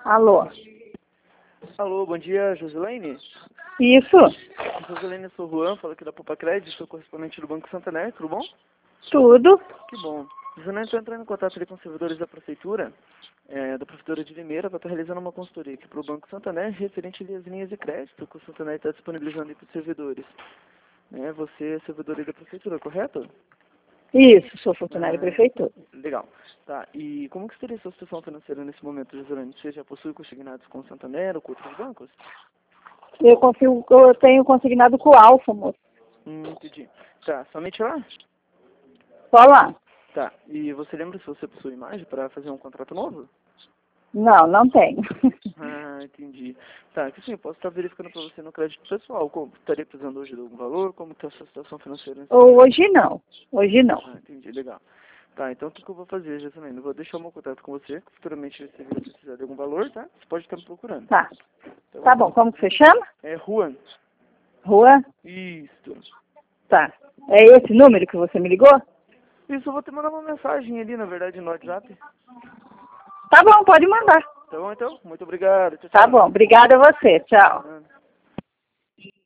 Alô? Alô, bom dia, Josilene. Isso? Josilene, eu sou o Juan, falo aqui da Poupa Crédito, sou correspondente do Banco Santander, tudo bom? Tudo? Que bom. Josilene, estou entrando em contato ali com os servidores da Prefeitura, da Prefeitura de Limeira, para estar realizando uma consultoria aqui para o Banco Santander, referente ali às linhas de crédito que o Santander está disponibilizando aí para os servidores. Você é servidor aí da Prefeitura, correto? Isso, sou funcionário da prefeitura. Legal. Tá, e como que seria a sua situação financeira nesse momento, Josilene? Você já possui consignados com o Santander ou com outros bancos? Eu tenho consignado com o Alfa, moço. Entendi. Tá, somente lá? Só lá. Tá, e você lembra se você possui imagem para fazer um contrato novo? Não, não tenho. Ah, entendi. Tá, que sim, eu posso estar verificando para você no crédito pessoal. Como estaria precisando hoje de algum valor? Como está a sua situação financeira nesse momento? Hoje não. Hoje não. Ah, entendi, legal. Tá, então o que eu vou fazer, Jasmine? Eu vou deixar o meu contato com você, que futuramente você vai precisar de algum valor, tá? Você pode estar me procurando. Tá. Então, Tá bom, como que você chama? É Juan. Rua? Isso. Tá. É esse número que você me ligou? Isso, eu vou te mandar uma mensagem ali, na verdade, no WhatsApp. Tá bom, pode mandar. Tá bom, então? Muito obrigado. Tchau, Tá tchau. bom, obrigada a você. Tchau. Ah.